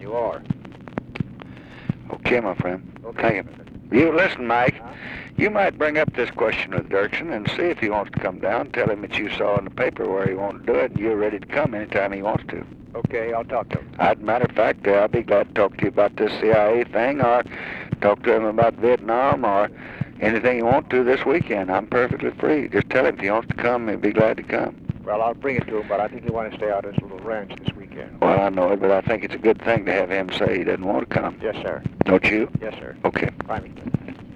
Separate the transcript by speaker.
Speaker 1: You are.
Speaker 2: Okay, my friend.
Speaker 1: Okay.
Speaker 2: Thank you. You listen, Mike.
Speaker 1: Huh?
Speaker 2: You might bring up this question with Dirksen and see if he wants to come down. Tell him that you saw in the paper where he wanted to do it, and you're ready to come anytime he wants to.
Speaker 1: Okay, I'll talk to him.
Speaker 2: As a matter of fact, I'll be glad to talk to you about this CIA thing, or talk to him about Vietnam, or anything you want to this weekend. I'm perfectly free. Just tell him if he wants to come, he'll be glad to come.
Speaker 1: Well, I'll bring it to him, but I think he wants to stay out at his little ranch this weekend.
Speaker 2: Well, I know it, but I think it's a good thing to have him say he doesn't want to come.
Speaker 1: Yes, sir.
Speaker 2: Don't you?
Speaker 1: Yes, sir.
Speaker 2: Okay.
Speaker 1: Fine.